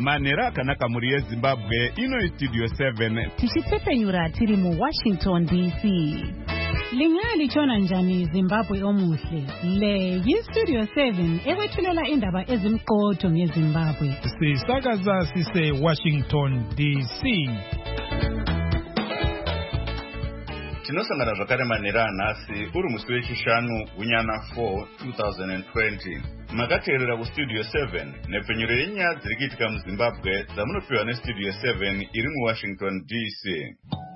Manera akanaka muri yeZimbabwe ino Studio 7 tichitsepenyura tiri mu Washington DC. Lingali chona njani Zimbabwe omuhle. Le yi-Studio 7 ekwethulela indaba ezimqotho ngeZimbabwe. Sisakaza sise Washington DC. Tinosangana zvakare Manera nhasi uri musi wechishanu Gunyana 4 2020. Makateerera kuStudio 7 nepfenyuro yenyaya dziri kuitika muZimbabwe dzamunopiwa neStudio 7 iri muWashington DC.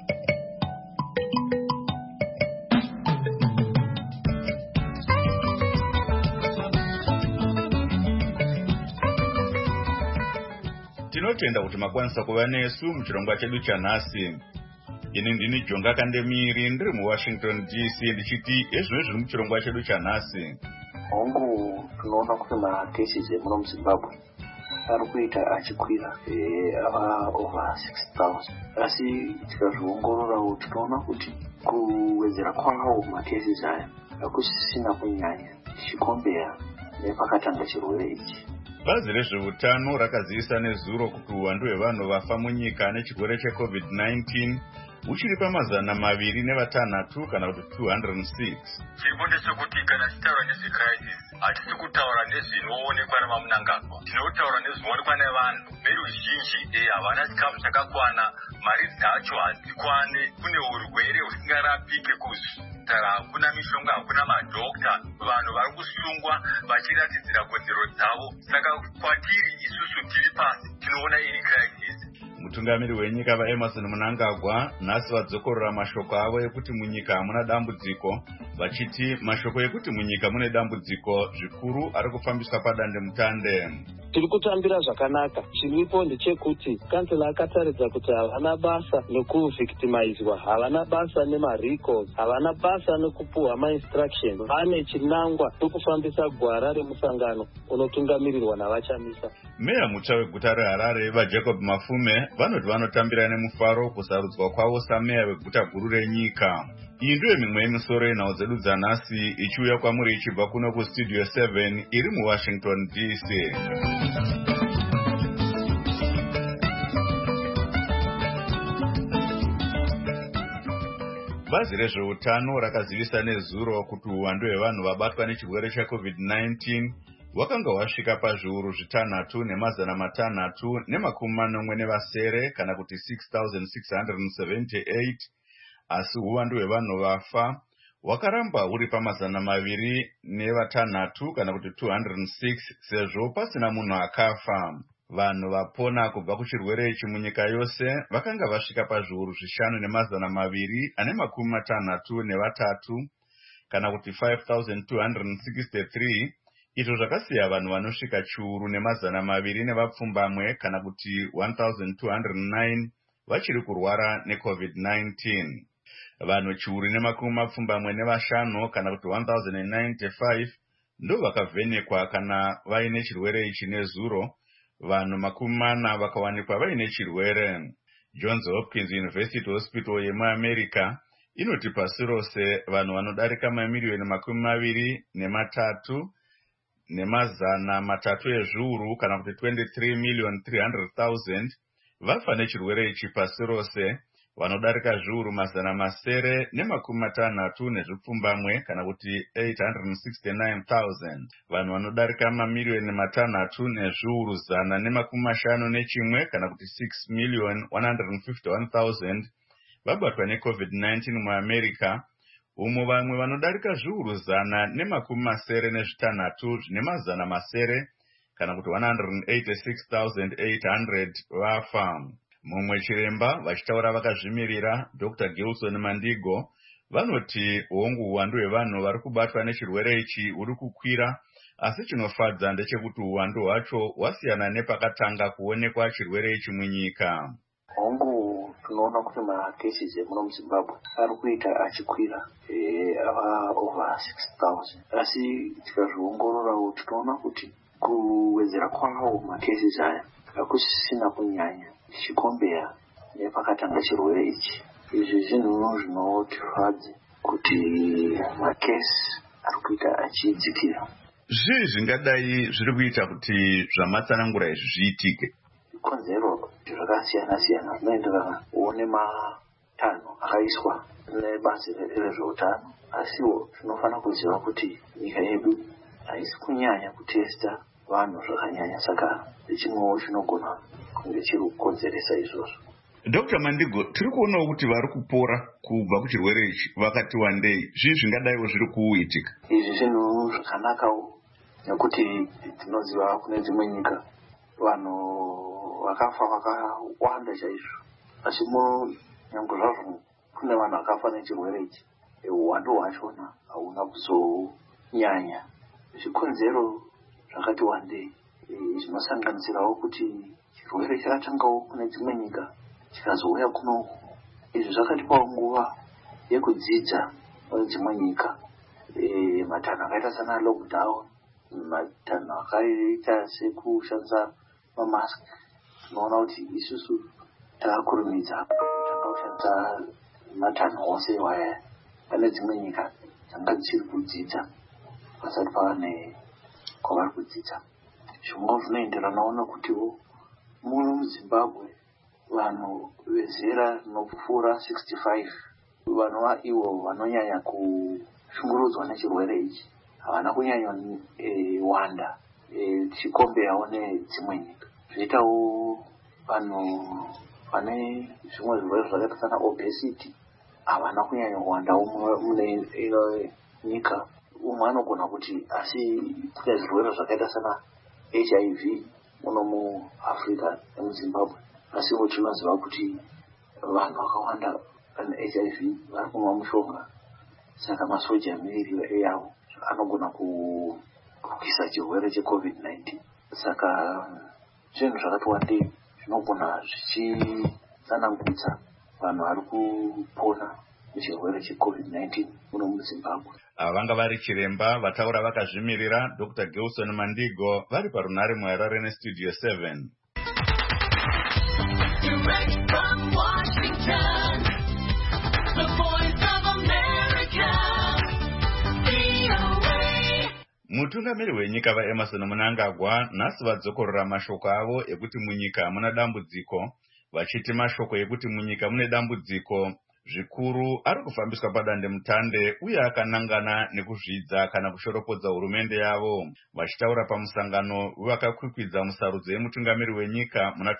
Tinotenda kuti makwanisa kuva nesu muchirongwa chedu chanhasi. Ini ndini Jonga Kandemiri ndiri muWashington DC ndichiti ezvino zviri muchirongwa chedu chanhasi. Hongu tunoona kuti makesisi emuno muZimbabwe ari kuita achikwira ava over 6,000. Asi tikazviongororawo tinoona kuti kuwedzera kwawo makesisi aya hakusisina kunyanya tichikombera nepakatanga chirwere ichi. Bazi rezveutano rakazivisa nezuro kuti uwandu hwevanhu vafa munyika nechirwere cheCovid-19 uchiri pamazana 206 kana kuti 206. Chiribonde sokuti kana tichitaura nezvecrisis hatisi kutaura nezvinoonekwa namamunangagwa, tinotaura nezvinoonekwa nevanhu. Veruzhinji havana chikafu chakakwana, mari dzacho hadzikwane, kune urwere husingarapike kuzvitara, hakuna mishonga, hakuna madhokta, vanhu vari kusungwa vachiratidzira kodzero dzavo. Saka kwatiri isusu tiri pasi tinoona iri crisis. Mutungamiri wenyika vaEmerson Mnangagwa nhasi vadzokorora mashoko avo ekuti munyika hamuna dambudziko, vachiti mashoko ekuti munyika mune dambudziko zvikuru ari kufambiswa padande mutande. Tiri kutambira zvakanaka. Chiripo ndechekuti kansela akataridza kuti havana basa nekuvhictimizwa, havana basa nemarecalls, havana basa nekupuhwa mainstruction. Vane chinangwa chokufambisa gwara remusangano unotungamirirwa navachamisa. Meya mutsva weguta reHarare vaJacob Mafume vanoti vanotambira nemufaro kusarudzwa kwavo sameya weguta guru renyika. Iyi ndiyo mimwe yemisoro yenhau dzedu dzanhasi ichiuya kwamuri ichibva kuno kuStudio 7 iri muWashington DC. Bazi rezveutano rakazivisa nezuro kuti uwandu hwevanhu vabatwa nechirwere cheCovid-19 wakanga wasvika pazviuru 6,640 kana kuti 6,678, asi uwandu hwevanhu vafa wakaramba uri pamazana 206 kana kuti 206 sezvo pasina munhu akafa. Vanhu vapona kubva kuchirwere ichi munyika yose vakanga vasvika pazviuru 5,263 kana kuti 5,263. Izvo zvakasiya vanhu vanosvika chiuru nemazana 200 kana kuti 1,209 vachiri kurwara neCovid-19. Vanhu chiuru ne25 kana kuti 1,095 ndo vakavhenekwa kana vaine chirwere ichi nezuro. Vanhu 40 vakawanikwa vaine chirwere. Johns Hopkins University Hospital yemuAmerica inoti pasi rose vanhu vanodarika mamiliyoni 23 nemazana 3 ezviuru kana kuti 23,300,000 vafa nechirwere ichi pasi rose. Vanodarika zviuru mazana 960 kana kuti 869,000. Vanhu vanodarika mamiliyoni 3 nezviuru 151 kana kuti 6,151,000 vabatwa neCovid-19 muAmerica. Umo vamwe vanodarika zviuru 186 zvine mazana 900 kana kuti 186,800 vafa. Mumwe chiremba vachitaura vakazvimirira Dr. Gilson Mandigo vanoti hongu uwandu hwevanhu vari kubatwa nechirwere ichi huri kukwira, asi chinofadza ndechekuti uwandu hwacho hwasiyana nepakatanga kuonekwa chirwere ichi munyika. Hongu tunoona kuti makesisi emuno muZimbabwe ari kuita achikwira ava over 6,000. Asi tikazviongororawo tinoona kuti kuwedzera kwawo makesisi aya hakusisina kunyanya tichikombera nepakatanga chirwere ichi. Izvi zvinhu zvinotifadza kuti makesi ari kuita achidzikira. Zvii zvingadai zviri kuita kuti zvamatsanangura izvi zviitike? zvikonzero zvakasiyana-siyana zvinoenderana uone matanho akaiswa nebazi rezveutano. Asiwo tinofanira kuziva kuti nyika yedu haisi kunyanya kutesta vanhu zvakanyanya, saka chimwewo chinogona kunge chiri kukonzeresa izvozvo. Dr. Mandigo, tiri kuonawo kuti vari kupora kubva kuchirwere ichi vakati wandei. Zvii zvingadaiwo zviri kuitika? Izvi zvinhu zvakanakawo nekuti tinoziva kune dzimwe nyika vanhu vakafa vakawanda chaizvo, asi nyange zvazvo kune vanhu vakafa nechirwere ichi, uwandu hwachona hauna kuzonyanya. Zvikonzero zvakati wandei zvinosanganisirawo kuti chirwere chakatangawo kune dzimwe nyika chikazouya kuno. Izvi zvakatipawo nguva yekudzidza dzimwe nyika, matanho akaita sana lockdown, matanho akaita sekushandisa mamask. Tinoona kuti isusu takakurumidza kutanga kushandisa matanho ose iwaya. Pane dzimwe nyika dzanga dzichiri kudzidza pasati pava kwavari kudzidza. Zvimwe zvinoenderanawo nokutiwo muno muZimbabwe vanhu vezera rinopfuura 65 vanova ivo vanonyanya kushungurudzwa nechirwere ichi havana kunyanya wanda tichikomberawo nedzimwe nyika. Zvoitawo vanhu vane zvimwe zvirwere zvakaita sana obesity havana kunyanya kuwandawo mune nyika. Umwe anogona kuti asi kune zvirwere zvakaita sana HIV muno muAfrica nemuZimbabwe, asi tinoziva kuti vanhu vakawanda vane HIV vari kunwa mushonga, saka masoja emiviri yavo anogona kurwisa chirwere cheCovid-19. Saka zvinhu zvakati wandei zvinogona zvichitsanangudza vanhu vari kupona nechirwere cheCovid-19 muno muZimbabwe. Vanga vari chiremba vataura vakazvimirira Dr. Gilson Mandigo vari parunare muHarare neStudio 7. Direct from Washington, the voice of America, VOA. Mutungamiri wenyika vaEmerson Mnangagwa nhasi vadzokorora mashoko avo ekuti munyika muna dambudziko, vachiti mashoko ekuti munyika mune dambudziko zvikuru ari kufambiswa padandemutande uye akanangana nekuzvidza kana kushoropodza hurumende yavo. Vachitaura pamusangano vakakwikwidza musarudzo yemutungamiri wenyika muna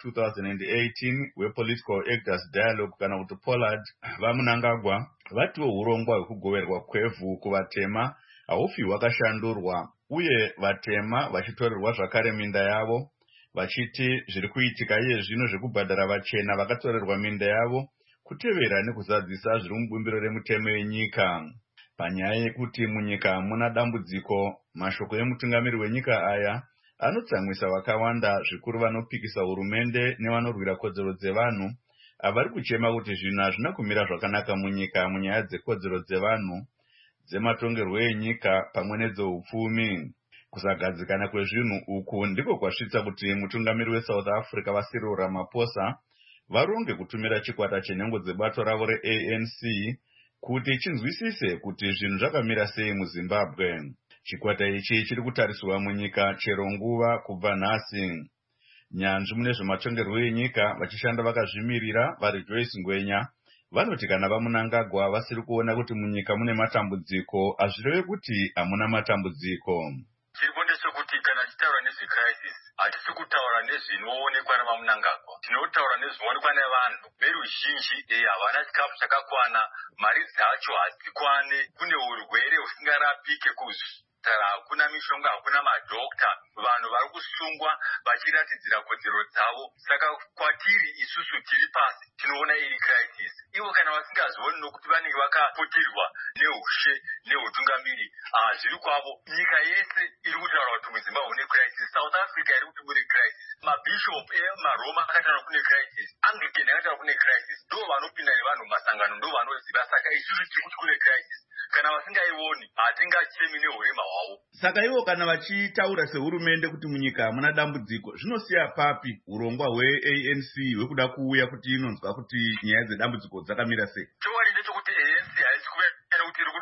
2018 wePolitical Actors Dialogue kana kuti POLAD, vaMnangagwa vatiwo urongwa hwekugoverwa kwevhu kuvatema haufi hwakashandurwa, uye vatema vachitorerwa zvakare minda yavo, vachiti zviri kuitika iye zvino zvekubhadhara vachena vakatorerwa minda yavo kutevera nekuzadzisa zviri mubumbiro remutemo wenyika. Panyaya yekuti munyika muna dambudziko, mashoko emutungamiri wenyika aya anotsamwisa vakawanda, zvikuru vanopikisa hurumende nevanorwira kodzero dzevanhu avari kuchema kuti zvinhu hazvina kumira zvakanaka munyika munyaya dzekodzero dzevanhu, dzematongerwo enyika pamwe nedzehupfumi. Kusagadzikana kwezvinhu uku ndiko kwasvitsa kuti mutungamiri weSouth Africa vaCyril Ramaphosa varonge kutumira chikwata chenhengo dzebato ravo reANC kuti chinzwisise kuti zvinhu zvakamira sei muZimbabwe. Chikwata ichi chiri kutariswa munyika chero nguva kubva nhasi. Nyanzvi mune zvematongerwo enyika vachishanda vakazvimirira vari Joyce Ngwenya vanoti kana vaMnangagwa vasiri kuona kuti munyika mune matambudziko, hazvireve kuti hamuna matambudziko. Chiripo ndechekuti kana tichitaura nezvecrisis hatisi kutaura nezvinoonekwa navaMnangagwa, tinotaura nezvinoonekwa nevanhu. Veruzhinji havana chikafu chakakwana, mari dzacho hadzikwane, kune urwere husingarapike kuzvitara, hakuna mishonga, hakuna madhokta, vanhu vari kusungwa vachiratidzira kodzero dzavo. Saka kwatiri isusu tiri pasi tinoona iri crisis. Ivo kana vasingazioni nokuti vanenge vakaputirwa neushe neutungamiri zviri kwavo. Nyika yese iri kutaura kuti muZimbabwe mune crisis, South Africa iri kuti mune crisis, mabishop emaroma akataura kune crisis, Anglican akataura kune crisis. Ndo vanopinda nevanhu mumasangano, ndo vanoziva. Saka isusu tiri kuti kune crisis. Kana vasingaioni hatingachemi nehurema hwavo. Saka ivo kana vachitaura sehurumende kuti munyika muna dambudziko, zvinosiya papi urongwa hweANC hwekuda kuuya kuti inonzwa kuti nyaya dzedambudziko dzakamira sei? Chokwadi ndechekuti ANC haisi kuveera kuti iri kudaidzwa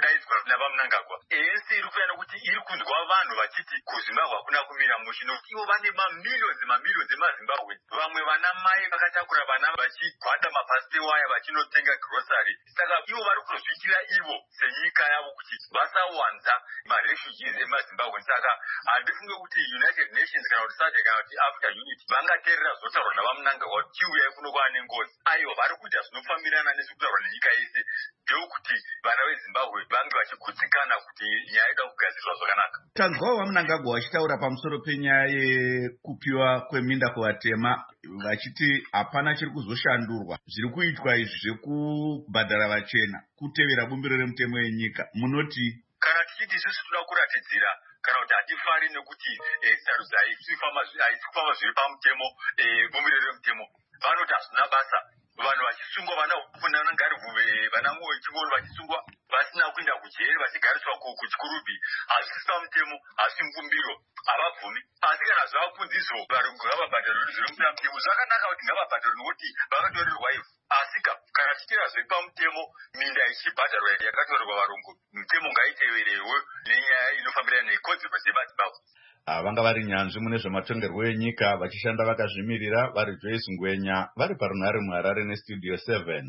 navamunangagwa ANC iri kuyana kuti iri kunzwa vanhu vachiti kuZimbabwe hakuna kumira mushe nokuti ivo vane mamiliyoni emazimbabwe vamwe vana mai vakatakura vana vachigwada mapasite waya vachinotenga grocery saka ivo vari kuzvikira ivo senyika yavo kuti vasawanza marefugees emazimbabwe saka handifunge kuti United Nations kana kuti SADC kana kuti Africa Unity vangateerera zvotaurwa navamunangagwa kuti chiuyai kuno kwaane ngozi aivo vari kuita zvinofambirana nezvekutaurwa nenyika yese ndeukuti vana veZimbabwe vange vachigutsikana kuti nyaya ida kugadzirwa zvakanaka. Tanzwawo vamunangagwa vachitaura pamusoro penyaya yekupiwa kweminda kuvatema vachiti hapana chiri kuzoshandurwa zviri kuitwa izvi zvekubhadhara vachena kutevera bumbiro remutemo wenyika munoti kana tichiti isusu toda kuratidzira kana kuti hatifari nekuti sarudzo haisi kufamba zviri pamutemo bumbiro remutemo vanoti hazvina basa vanhu vachisungwa vana upunanangarivhuve vana chingoro vachisungwa vasina kuenda kujeri vachigariswa kuchikurubi hazvisi pamutemo hazvisi mubumbiro havabvumi asi kana zvavakunzizo varungu ngavabhadharo zviri mutemo zvakanaka kuti ngavabhadharo nokuti vakatorerwa ivhu asi kana tichitira zviri pamutemo minda ichibhadharwa yakatorerwa varungu mutemo ngaiteverewo nenyaya inofambirana nekodzero dzemazimbabwe. Vanga vari nyanzvi mune zvematongerwo enyika vachishanda vakazvimirira vari Joyce Ngwenya vari parunhare muHarare nestudio 7.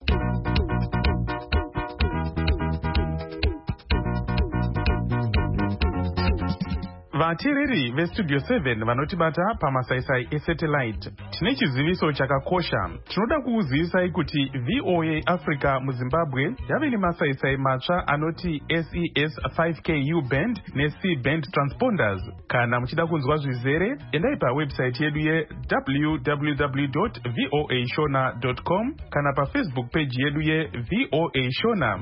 Vateereri vestudio 7 vanotibata pamasaisai esatellite, tine chiziviso chakakosha. Tinoda kukuzivisai kuti VOA Africa muZimbabwe yave nemasaisai matsva anoti SES 5K U-band ne-C-band transponders. Kana muchida kunzwa zvizere, endai pawebsite yedu ye www.voashona.com kana pafacebook page yedu ye-VOA Shona.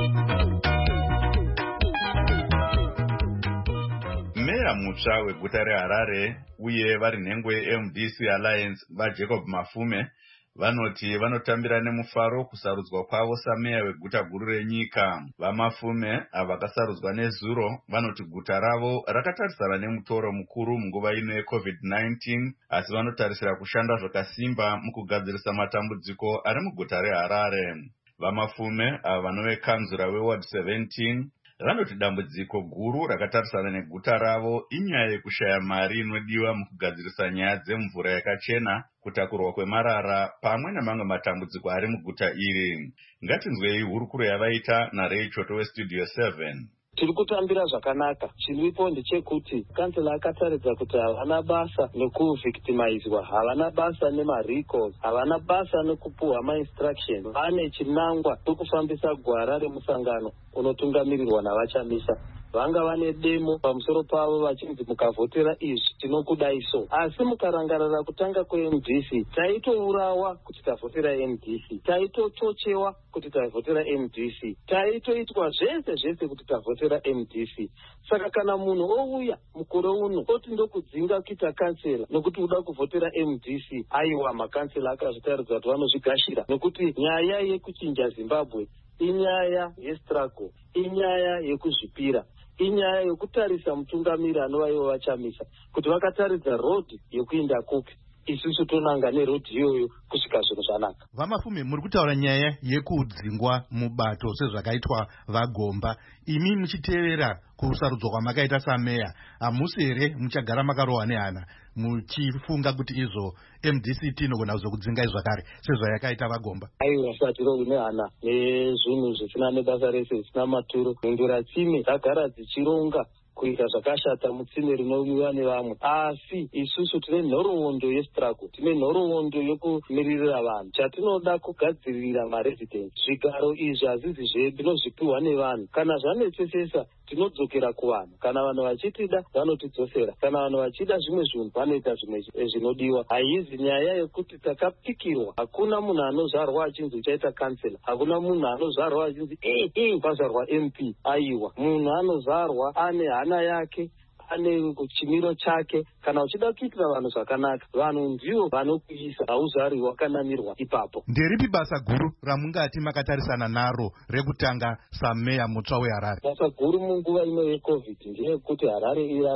Meya mutsva weguta reHarare uye vari nhengo yeMDC Alliance vaJacob Mafume vanoti vanotambira nemufaro kusarudzwa kwavo sameya weguta guru renyika. VaMafume vakasarudzwa nezuro vanoti guta ravo rakatarisana nemutoro mukuru munguva ino yeCovid-19 asi vanotarisira kushanda zvakasimba mukugadzirisa matambudziko ari muguta reHarare. VaMafume vanove kanzura weWard 17 vanoti dambudziko guru rakatarisana neguta ravo inyaya yekushaya mari inodiwa mukugadzirisa nyaya dzemvura yakachena, kutakurwa kwemarara pamwe nemamwe matambudziko ari muguta iri. Ngatinzwei hurukuro yavaita naRay Choto westudio 7. Tiri kutambira zvakanaka. Chiripo ndechekuti kansela akataridza kuti havana basa nekuvhictimizwa, havana basa nemarecalls, havana basa nekupuhwa mainstruction. Vane chinangwa chekufambisa gwara remusangano unotungamirirwa navachamisa. Vanga vane demo pamusoro pavo vachinzi mukavhotera izvi tinokudaiso. Asi mukarangarira kutanga kweMDC taitourawa kuti tavhotera MDC, taitochochewa kuti tavhotera MDC, taitoitwa zvese kuti tavhotera MDC. Saka kana munhu ouya mukore uno oti ndokudzinga kuita kansela nokuti uda kuvhotera MDC, aiwa makansela akazvitaridza kuti vanozvigashira nokuti nyaya yekuchinja Zimbabwe inyaya yestruggle, inyaya yekuzvipira, inyaya yekutarisa mutungamiri anova ivo vachamisa kuti vakataridza road yekuinda kupi, isusu tonanga neroad iyoyo kusvika zvinhu zvanaka. VaMafume, muri kutaura nyaya yekudzingwa mubato sezvakaitwa vaGomba. Imi muchitevera kusarudzwa kwamakaita sameya, hamusi here muchagara makarohwa nehana muchifunga kuti izvo MDC tinogona kuzokudzingai zvakare sezvayakaita vaGomba? Aiwa, satirohwi nehana nezvinhu zvisina nebasa rese, zvisina maturo. Ndura tsime dzagara dzichironga kuita zvakashata mutsime rinowiwa nevamwe, asi isusu tine nhoroondo yestruggle, tine nhoroondo yekumiririra vanhu. Chatinoda kugadzirira maresidents. Zvigaro izvi hazvizi zvedu, tinozvipiwa nevanhu. Kana zvanetsesesa tinodzokera kuvanhu. Kana vanhu vachitida vanotidzosera, kana vanhu vachida zvimwe zvinhu vanoita zvimwe zvinodiwa. Haizi nyaya yekuti takapikirwa. Hakuna munhu anozvarwa achinzi uchaita kansela, hakuna munhu anozvarwa achinzi pazvarwa MP. Aiwa, munhu anozvarwa ane hana yake, ane chimiro chake. Kana uchida kuitira vanhu zvakanaka, vanhu ndivo vanokuisa, hauzari wakanamirwa ipapo. Nderipi basa guru ramungati makatarisana naro rekutanga sameya mutsva weHarare? Basa guru munguva ino yeCovid ndeyekuti Harare irarame.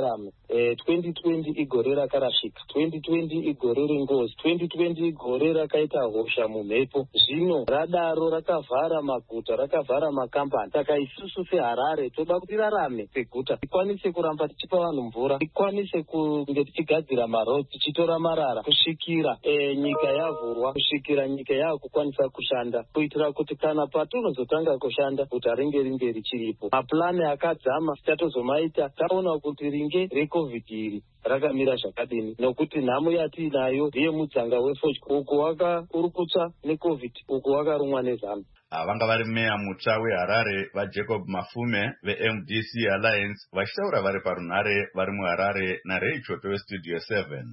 2020 igore rakarashika, 2020 igore rengozi, 2020 igore rakaita hosha mumhepo. Zvino radaro rakavhara maguta, rakavhara makambani. Saka isusu seHarare toda kuti rarame seguta, tikwanise kuramba tichipa vanhu mvura, tikwanise kunge tichigadzira maroads, tichitora marara kusvikira nyika yavhurwa, kusvikira nyika yakukwanisa kushanda, kuitira kuti kana patunozotanga kushanda guta ringe richiripo. Mapulani akadzama tatozomaita taona kuti ringe recovid iri rakamira zvakadini, nokuti nhamo yatiinayo ndeyemudzanga wefodya, uko wakaurukutsa necovid, uko wakarumwa nezano. Vanga vari meya mutsva weHarare vaJacob Mafume veMDC Alliance vachitaura vari parunhare vari muHarare naRay Chope weStudio 7.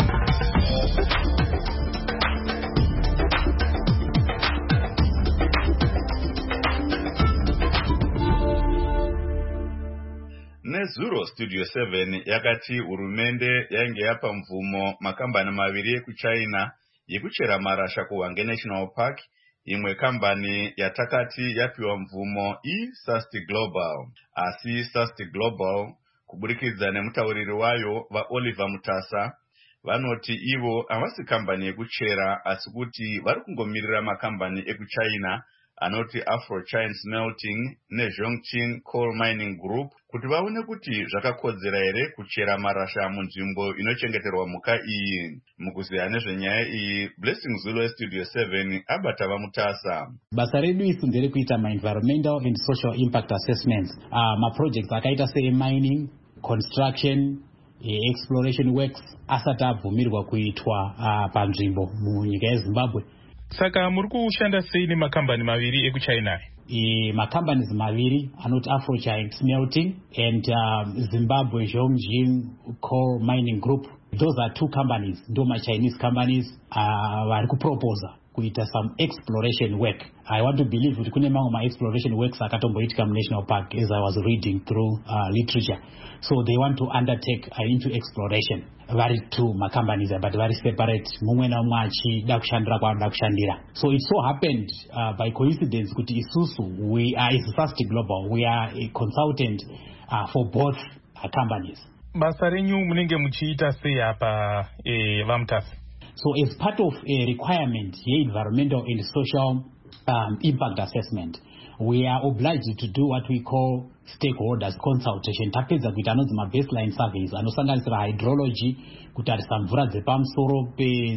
Nezuro Studio 7 yakati hurumende yainge yapa mvumo makambani maviri ekuChina yekuchera marasha kuHwange National Park. Imwe kambani yatakati yapiwa mvumo iSust Global. Asi Sust Global kuburikidza nemutauriri wayo vaOliver Mutasa vanoti ivo havasi kambani yekuchera asi kuti vari kungomirira makambani ekuChina anoti Afro-China Smelting neZhongqing Coal Mining Group kuti vaone kuti zvakakodzera here kuchera marasha munzvimbo inochengeterwa mhuka iyi. Mukuziya nezvenyaya iyi, Blessing Zulu weStudio 7 abata vaMutasa. Basa redu isu nderekuita ma-environmental and social impact assessments, ma-projects akaita se-mining, construction, exploration works asati abvumirwa kuitwa panzvimbo munyika yeZimbabwe. Saka muri kushanda sei nemakambani maviri ekuChina? Ma-companies maviri anoti Afro-China Smelting and Zimbabwe Zhongqing Coal Mining Group. Those are two companies, ndoma Chinese companies vari kuproposa kuita some exploration work. I want to believe kuti kune mamwe ma-exploration works akatomboitika muNational Park as I was reading through literature. So they want to undertake into exploration. Vari two ma-companies but very separate, mumwe na mumwe achida kushandira kwaanoda kushandira. So it so happened by coincidence kuti isusu we are Sust Global, we are a consultant for both companies. Basa renyu munenge muchiita sei apa vaMutasa? So as part of a requirement environmental and social impact assessment, we are obliged to do what we call stakeholders consultation. Tapedza kuita anonzi ma-baseline surveys anosanganisira hydrology, kutarisa mvura dzepamusoro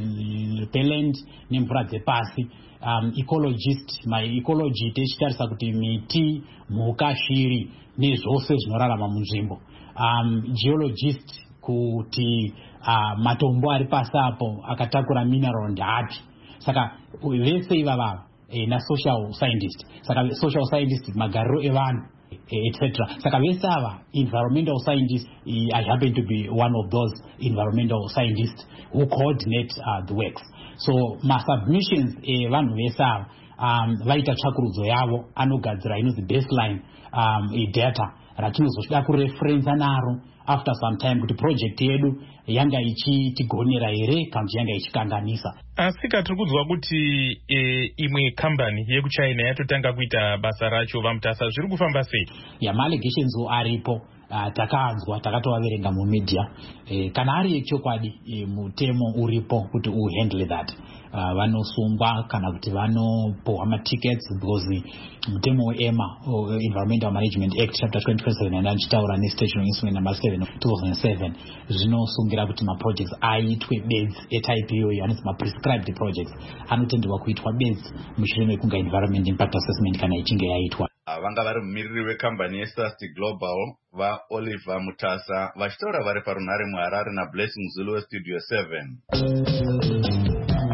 peland nemvura dzepasi, ecologist, my-ecology techitarisa kuti miti, mhuka, shiri nezvose zvinorarama munzvimbo, geologist kuti matombo ari pasi apo akatakura mineral ndeapi. Saka vese ivava na-social scientist, saka social scientist magariro evanhu etc. Saka vese ava environmental scientists, I happen to be one of those environmental scientists who coordinate the works. So ma-submissions evanhu vese ava vaita tsvakurudzo yavo anogadzira inonzi baseline data ratinozoda kureferensa naro after some time kuti project yedu yanga ichitigonera here kana kuti yanga ichikanganisa. Asi tiri kunzwa kuti imwe kambani yekuChina yatotanga kuita basa racho vaMutasa, zviri kufamba sei? Ma-allegations aripo, takanzwa takatovaverenga mumedia. Kana ari yechokwadi mutemo uripo kuti uhandle that. Vanosungwa kana kuti vanopohwa matickets because mutemo weEMA, Environmental Management Act chapter 27 anachitaura nestation instrument number 7 2007 zvinosungira kuti maprojects aitwe beds etype iyoyo anonzi ma-prescribed projects anotenderwa kuitwa beds mushure mekunga environment impact assessment kana ichinge yaitwa. Vanga vari mumiriri wekambani yeSust Global vaOliver Mutasa vachitaura vari parunhare muHarare naBlessing Zulu weStudio 7.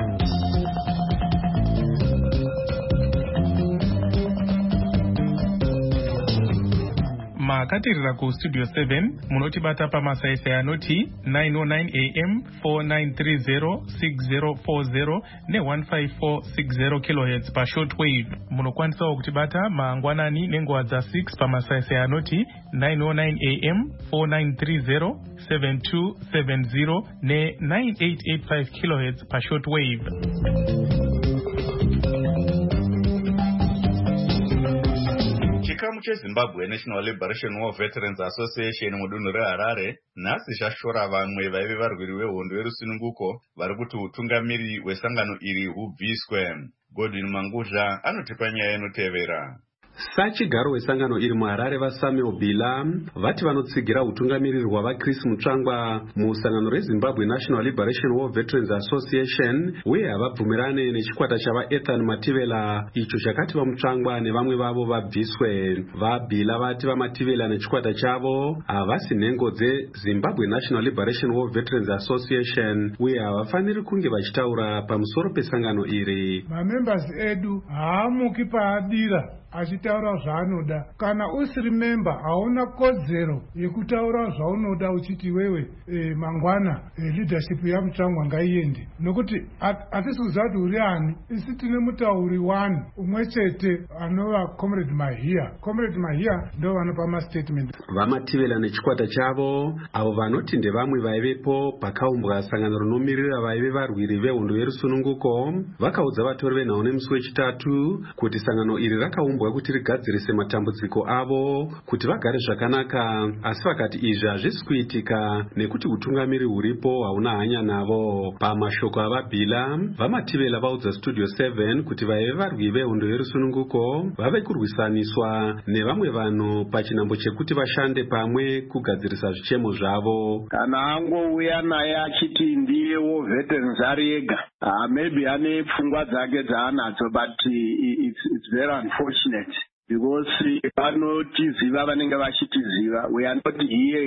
Makatirira kuStudio 7 munotibata pamasaisai anoti 909 AM 4930 6040 ne15460 kHz pashortwave. Munokwanisawo kutibata mangwanani nenguva dza6 pamasaisai anoti 909 AM 4930 7270 ne9885 kHz pashortwave. chikamu cheZimbabwe National Liberation War Veterans Association mudunhu reHarare nhasi chashora vamwe vaive varwiri vehondo yerusununguko vari kuti utungamiri hwesangano iri hubviswe. Godwin Manguzha anotipa nyaya inotevera. Sachigaro wesangano iri muHarare vaSamuel Bila vati vanotsigira utungamiriri hwavaChris Mutsvangwa musangano reZimbabwe National Liberation War Veterans Association uye havabvumirane nechikwata chavaEthan Mativela icho chakati vaMutsvangwa nevamwe vavo vabviswe. VaBila vati vaMativela nechikwata chavo havasi nhengo dzeZimbabwe National Liberation War Veterans Association uye havafaniri kunge vachitaura pamusoro pesangano iri. Mamembers edu haamuki paadira achitaura zvaanoda. Kana usiri member hauna kodzero yekutaura zvaunoda uchiti wewe mangwana leadership yaMutsvangwa ngaiende, nokuti hatisi kuziva kuti uri ani. Isi tine mutauri 1 umwe chete anova Comrade Mahia. Comrade Mahia ndo vanopa mastatement. VaMativela nechikwata chavo avo vanoti ndevamwe vaivepo pakaumbwa sangano rinomirira vaive varwiri vehondo yerusununguko vakaudza vatori venhau nemusi wechitatu kuti sangano iri rakaumbwa kuti rigadzirise matambudziko avo kuti vagare zvakanaka, asi vakati izvi hazvisi kuitika nekuti utungamiri huripo hauna hanya navo. Pamashoko avaBila, vaMativela vaudza Studio 7 kuti vaive varwi vehondo yerusununguko vave kurwisaniswa nevamwe vanhu pachinhambo chekuti vashande pamwe kugadzirisa zvichemo zvavo. Kana angouya naye achiti ndiyewo veterans ari ega, maybe ane pfungwa dzake dzaanadzo, but it's very unfortunate because vanotiziva vanenge vachitiziva. We are not here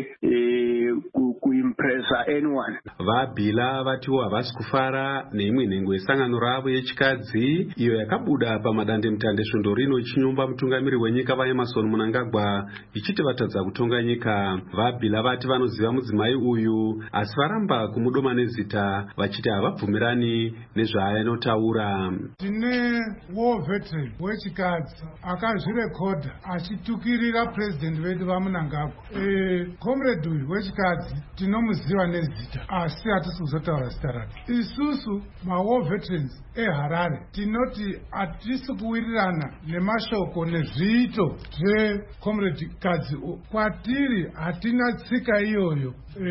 kuimpress anyone. VaBila vatiwo havasi kufara neimwe nhengo yesangano ravo yechikadzi iyo yakabuda pamadandemutande svondo rino ichinyumba mutungamiri wenyika vaEmmerson Mnangagwa ichiti vatadza kutonga nyika. VaBila vati vanoziva mudzimai uyu asi varamba kumudoma nezita vachiti havabvumirani nezvaanotaura. Tine war veteran wechikadzi akazvirekodha achitukirira president vedu vaMnangagwa. Comrade uyu wechikadzi tinomuziva nezita asi hatisi kuzotaura zita rake. Isusu ma-war veterans eHarare tinoti hatisi kuwirirana nemashoko nezviito zveComrade kadzi. Kwatiri hatina tsika iyoyo.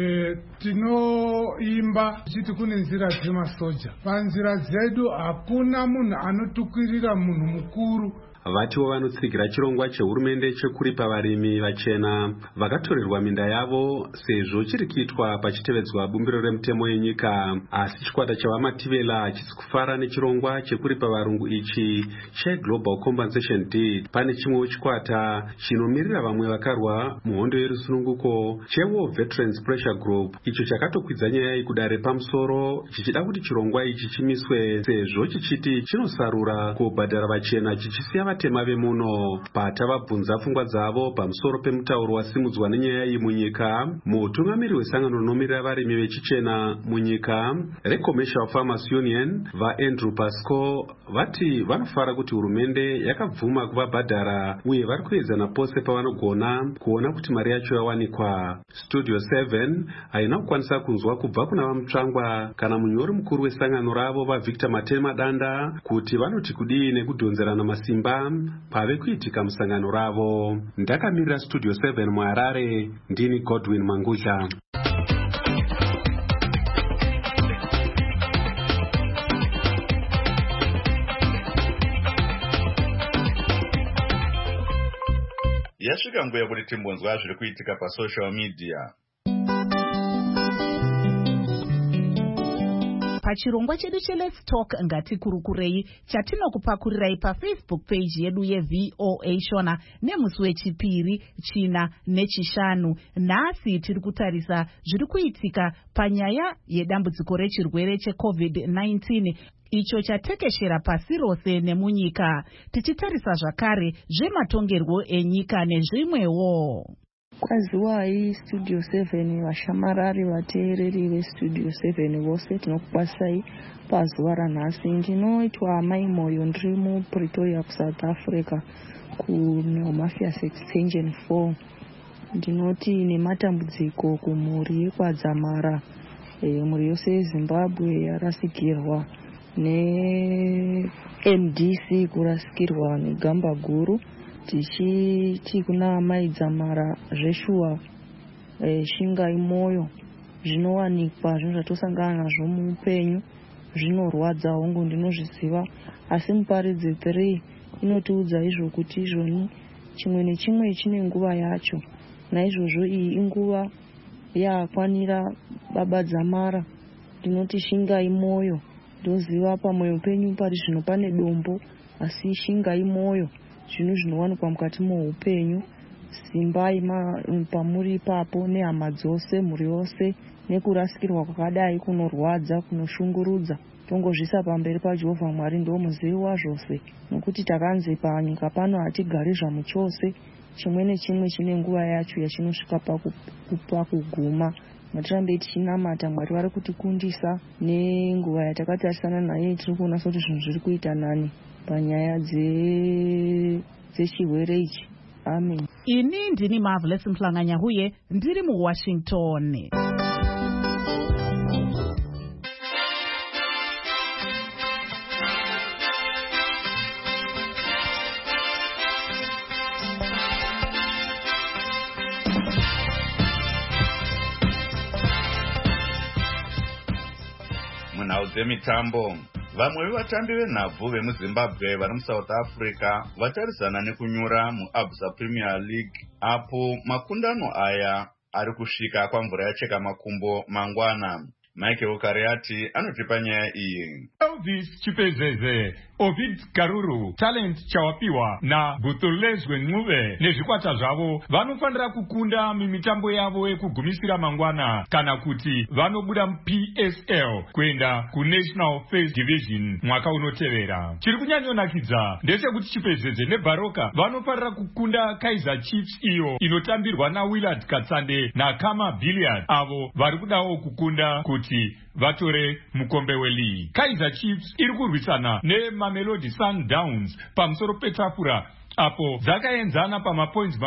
Tinoimba chiti kune nzira dzemasoja. Panzira dzedu hakuna munhu anotukirira munhu mukuru. Vatiwo vanotsigira chirongwa chehurumende chekuripa varimi vachena vakatorerwa minda yavo sezvo chiri kuitwa pachitevedzwa bumbiro remutemo yenyika. Asi chikwata chavaMativela hachisi kufara nechirongwa chekuripa varungu ichi cheGlobal Compensation Deed. Pane chimwewo chikwata chinomirira vamwe vakarwa muhondo yerusununguko cheWar Veterans Pressure Group icho chakatokwidza nyaya iyi kudare pamusoro chichida kuti chirongwa ichi chimiswe sezvo chichiti chinosarura kubhadhara vachena chichisiya vatema vemuno. Patavabvunza pfungwa dzavo pamusoro pemutauro wasimudzwa nenyaya iyi munyika, mutungamiri wesangano rinomirira varimi vechichena munyika reCommercial Farmers Union vaAndrew Pasco vati vanofara kuti hurumende yakabvuma kuvabhadhara uye vari kuedzana pose pavanogona kuona kuti mari yacho yawanikwa. Studio 7 haina kukwanisa kunzwa kubva kuna vaMutsvangwa kana munyori mukuru wesangano ravo vaVictor Matema Danda kuti vanoti kudii nekudhonzerana masimba pave kuitika musangano ravo. Ndakamirira Studio 7 muHarare, ndini Godwin Manguzha. Yasvika nguva yekuti timbonzwa zviri kuitika pasocial media. Pachirongwa chedu cheLet's Talk ngatikurukurei chatinokupakurirai paFacebook page yedu yeVOA Shona nemusi wechipiri, china nechishanu. Nhasi tiri kutarisa zviri kuitika panyaya yedambudziko rechirwere cheCovid-19 icho chatekeshera pasi rose nemunyika, tichitarisa zvakare zvematongerwo enyika nezvimwewo. Kwaziwai Studio 7 vashamarari vateereri veStudio 7 vose tinokubasai pazuva ranhasi. Ndinoitwa Mai Moyo, ndiri muPretoria kuSouth Africa kuNhau Mafias Extension 4. Ndinoti nematambudziko kumhuri yekwadzamara, mhuri yose yeZimbabwe yarasikirwa neMDC kurasikirwa negamba guru. tichiti kuna amai Dzamara zveshuwa shinga imoyo zvinowanikwa zvinhu zvatosangana nazvo muupenyu zvinorwadza hongu ndinozviziva, asi Muparidzi 3 inotiudza izvo kuti izvoni chimwe nechimwe chine nguva yacho. Naizvozvo iyi inguva yakwanira baba Dzamara. Ndinoti shinga imoyo, ndoziva pamwoyo penyu pari zvino pane dombo, asi shinga imoyo zvinhu zvinowanikwa mukati muupenyu. Simbai pamuri ipapo nehama dzose, mhuri yose, nekurasikirwa kwakadai kunorwadza, kunoshungurudza. Tongozvisa pamberi paJehovha Mwari, ndo muzivi wazvose, nokuti takanzi panyika pano hatigari zvamuchose. Chimwe nechimwe chine nguva yacho yachinosvika pakuguma. Matirambe tichinamata Mwari vari kutikundisa nenguva yatakatarisana naye. Tiri kuona kuti zvinhu zviri kuita nani panyaya dzechirwere ichi. Amen. Ini ndini Marvelous Mhlanga-Nyahuye ndiri muWashington. Munhau dzemitambo, vamwe vevatambi venhabvu vemuZimbabwe vari muSouth Africa vatarisana nekunyura muAbsa Premier League apo makundano aya ari kusvika kwamvura yacheka makumbo mangwana. Michael Kariati anotipa nyaya iyi. Elvis Chipezeze, Ovid Karuru, Talent Chawapiwa na Butulezwe Ncube nezvikwata zvavo vanofanira kukunda mimitambo yavo yekugumisira mangwana kana kuti vanobuda PSL kuenda kuNational First Division mwaka unotevera. Chiri kunyanyonakidza ndechekuti Chipezeze neBaroka vanofanira kukunda Kaizer Chiefs iyo inotambirwa naWillard Katsande naKama Billiard avo vari kudawo kukunda kuti vatore mukombe weleague. Kaizer Chiefs iri kurwisana neMamelodi Sundowns pamusoro petafura apo dzakaenzana pamapoints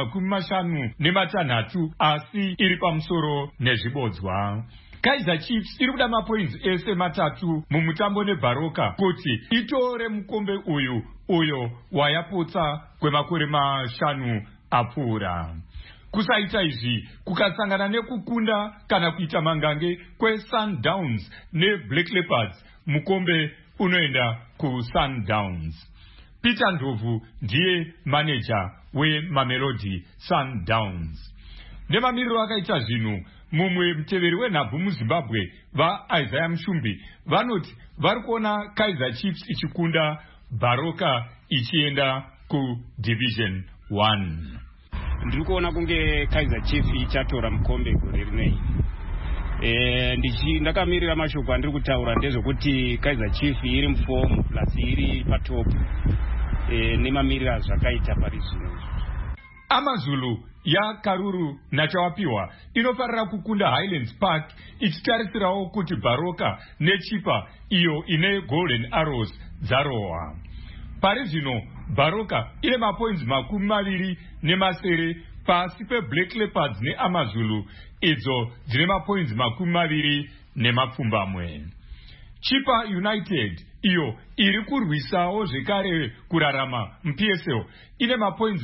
56 asi iri pamusoro nezvibodzwa. Kaizer Chiefs iri kuda mapoints ese 3 mumutambo neBaroka kuti itore mukombe uyo wayapotsa kwemakore 5 apfuura. Kusaita izvi kukasangana nekukunda kana kuita mangange kweSundowns neBlack Leopards, mukombe unoenda kuSundowns. Peter Ndlovu ndiye manager weMamelodi Sundowns. Nemamiriro akaita zvinhu, mumwe muteveri wenhabvu muZimbabwe vaIsaiah Mushumbi vanoti vari kuona Kaizer Chiefs ichikunda, Baroka ichienda kuDivision 1. Ndiri kuona kunge Kaizer Chiefs ichatora mukombe gore rinei. Ndakamirira mashoko andiri kutaura ndezvokuti Kaizer Chiefs iri muform plus iri patop nemamirira zvakaita pari zvino. AmaZulu yaKaruru naChawapiwa inofarira kukunda Highlands Park ichitarisirawo kuti Baroka neChipa iyo ine Golden Arrows dzarohwa. Pari zvino Baroka ine mapoints 20 pasi peBlack Leopards neAmaZulu idzo dzine mapoints 20. Chipa United iyo iri kurwisawo zvekare kurarama muPSL ine mapoints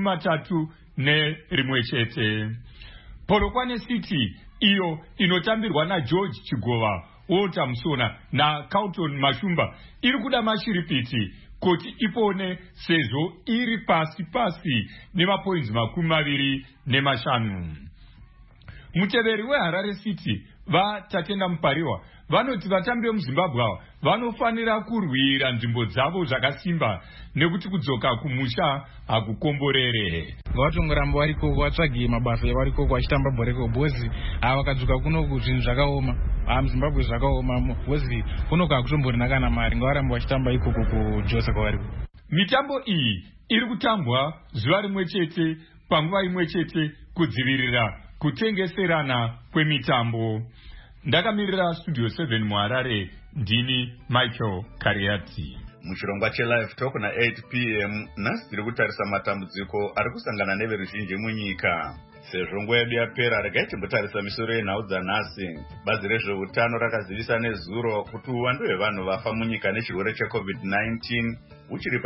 31. Polokwane City iyo inotambirwa naGeorge Chigova, Walter Musona naCarlton Mashumba iri kuda mashiripiti kuti ipone sezvo iri pasi nemapoints 25. Muteveri weHarare City vaTatenda Mupariwa vanoti vatambi vemuZimbabwe ava vanofanira kurwira nzvimbo dzavo zvakasimba nekuti kudzoka kumusha hakukomborere. Vavatongoramba variko vatsvage mabasa evariko vachitamba bhoreko bhozi vakadzoka kunoku zvinhu zvakaoma. MuZimbabwe zvakaoma bhozi kunoku hakutombori kana mari, ngavaramba vachitamba ikoko kuJosa kwavariko. Mitambo iyi iri kutambwa zuva rimwe chete panguva imwe chete kudzivirira kutengeserana kwemitambo. Ndakamirira Studio 7 muHarare, ndini Michael Kariati. Muchirongwa cheLive Talk na 8 p.m. nhasi tiri kutarisa matambudziko ari kusangana neveruzhinji munyika. Sezvo nguva yedu yapera, regai timbotarisa misoro yenhau dzanhasi. Bazi rezveutano rakazivisa nezuro kuti uwandu hwevanhu vafa munyika nechirwere cheCovid-19 uchiri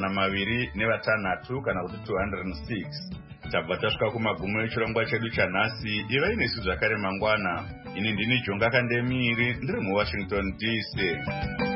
pa206 kana kuti 206. Tabva tasvika kumagumo echirongwa chedu chanhasi. Iva inesu zvakare mangwana. Ini ndini Jonga Kandemiri, ndiri muWashington DC.